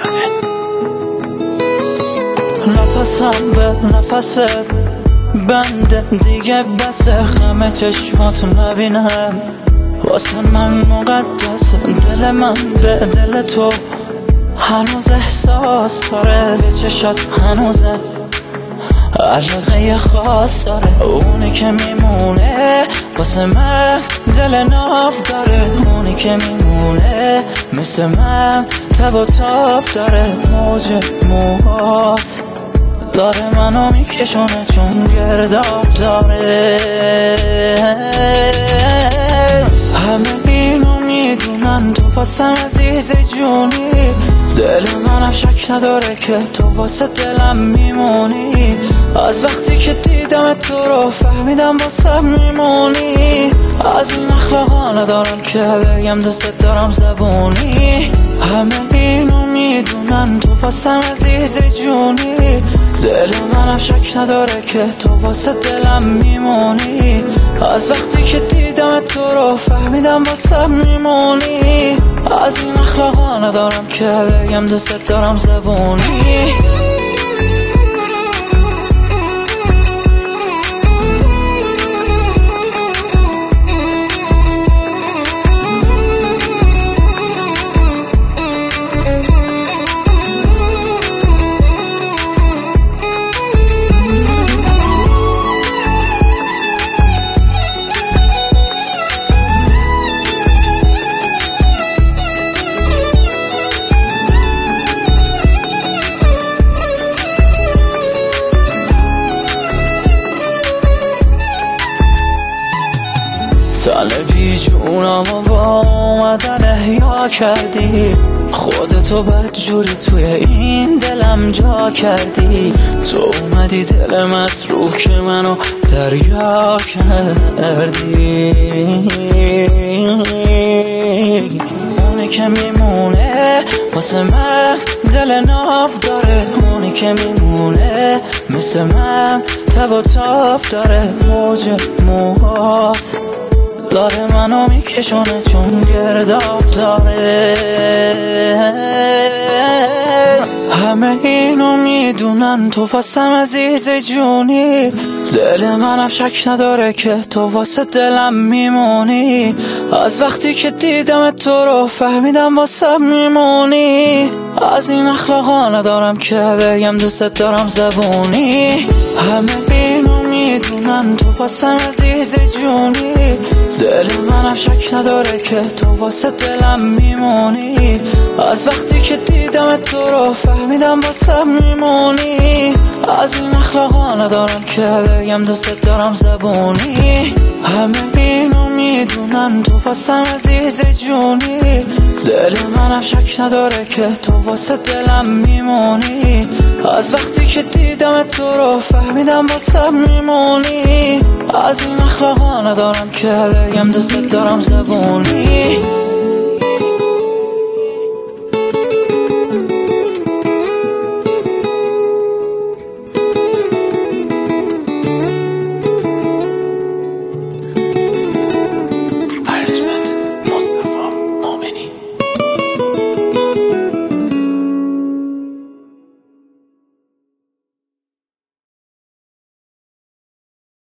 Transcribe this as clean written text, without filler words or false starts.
نفسم به نفست بنده دیگه بسه، همه چشماتو نبینم واسه من مقدسه. دل من به دل تو هنوز احساس داره، به چشات هنوزه علاقه خاص داره. اونی که میمونه واسه من دل ناب داره، اونی که میمونه مثل من تب و تاب داره. موج موهات داره منو میکشونه چون گرداب داره. همه اینو میدونن تو واسم عزیز جونی، دل منم شک نداره که تو واسه دلم میمونی. از وقتی که دیدم تو رو فهمیدم واسم میمونی. از این اخلاقا ندارم که بگم دوست دارم زبونی. همه اینو میدونن تو واسم عزیز جونی، دل منم شک نداره که تو واسه دلم میمونی. از وقتی که دیدم تو رو فهمیدم واسم میمونی. از این اخلاقا ندارم که بگم دوست دارم زبونی. طالبی جونمو با اومدن احیا کردی، خودتو بدجوری توی این دلم جا کردی. تو اومدی دل متروک منو دریا کردی. اونی که میمونه واسه من دل ناب داره، اونی که میمونه مثل من تب و تاب داره. موج موهات داره منو میکشونه چون گرداب داره. همه اینو میدونن تو واسم عزیز جونی، دل منم شک نداره که تو واسه دلم میمونی. از وقتی که دیدم تو رو فهمیدم واسم میمونی. از این اخلاقا ندارم که بگم دوست دارم زبونی. همه اینو میدونن تو واسم عزیز جونی، دل منم شک نداره که تو واسه دلم میمونی. از وقتی که دیدم تو رو فهمیدم واسم میمونی. از این اخلاقا ندارم که بگم دوست دارم زبونی. همه اینو میدونن تو واسم عزیز جونی، دل منم شک نداره که تو واسه دلم میمونی. از وقتی که دیدم تو رو فهمیدم واسم میمونی. از این اخلاقا ندارم که بگم دوست دارم زبونی.